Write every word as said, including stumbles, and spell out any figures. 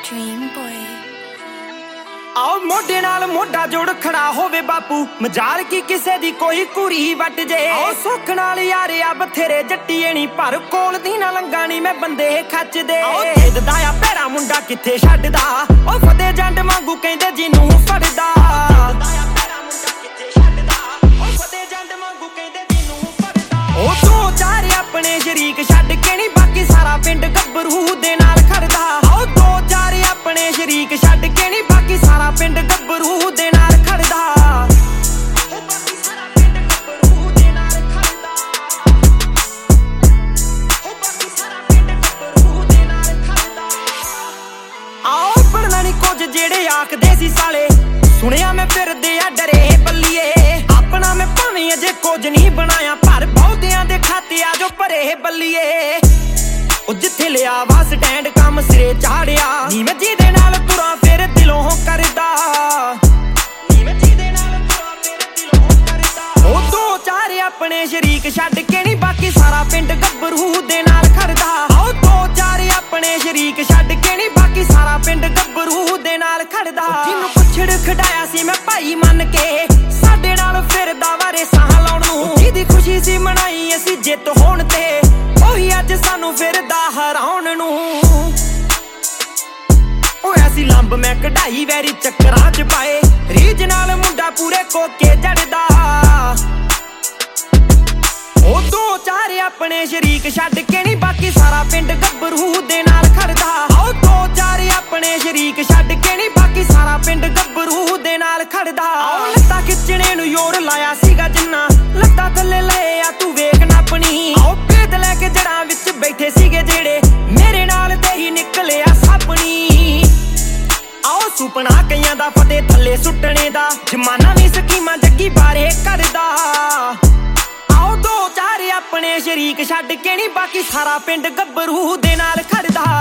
Dream boy आओ मोढे नाल मोढा जोड़ खड़ा होवे बापू मजाल की किसे दी कोई कुड़ी वट जे आओ सुख नाल यारे आ बथेरे जट्टीए नी पर कोल दी ना लंगा नी मैं बंदे खच दे आओ तेजदा आ पैरा मुंडा किथे छड्डदा ओ फते जंड वांगू कहंदे जिन्नू फड़दा ओ दो चार अपने शरीक छड्ड के नी बाकी सारा पिंड गब्बरू दे नाल खड़दा आओ दो चार अपने शरीक छड्ड के नी बाकी सारा पिंड गब्बरू दे नाल खड़दा ओ बाकी सारा पिंड गब्बरू दे नाल खड़दा ओ बाकी सारा पिंड गब्बरू दे नाल खड़दा आओ पढ़ना नी कुछ जेड़े आखदे सी साले सुनिया मैं फिरदे आ डरे बल्लीए अपना मैं भावें अजे कुछ नहीं बनाया पर बहुतियां दे खाते आ जो भरे बल्लीए ओ जिथे लिया वा स्टैंड काम सिरे चाड़िया नी मैं जीदे नाल तुरा फिर दिलों करदा नी मैं जीदे नाल तुरा फिर दिलों करदा ओ दो चार अपने शरीक छड्ड के नी बाकी सारा पिंड गब्बरू दे नाल खड़दा आओ दो चार अपने शरीक छड्ड के नी बाकी सारा पिंड गब्बरू दे नाल खड़दा जिन्नू पुछड़ खडाया सी मैं भाई मन के साडे नाल फिरदा वारे साह लाउण नूं जिहदी खुशी सी मनाई असीं जिੱਤ होण ते ओही अज सानू फिरदा हराउण नूं ओए असीं लंब मैं कढाई वैरी चक्करां च पाए रीज नाल मुंडा पूरे कोके जड़दा ओ दो चार अपने शरीक छड्ड के नी बाकी सारा पिंड गब्बरू दे नाल खड़दा आओ दो चार अपने शरीक छड्ड के नी बाकी सारा पिंड गब्बरू दे नाल खड़दा आओ लत्ता खिच्चणे नूं जोर लाया सीगा जिन्ना लत्ता थल्ले लए आ तू वेख ना अपनी आओ भेद लैके जड़ां विच बैठे सीगे जेड़े मेरे नाल ते ही निकलिया सापनी आओ सुपना कईयां दा फते थल्ले सुट्टणे दा जमाना भी स्कीमां जग्गी बारे करदा आओ दो चार अपने शरीक छड्ड के नी बाकी सारा पिंड गब्बरू दे नाल खड़दा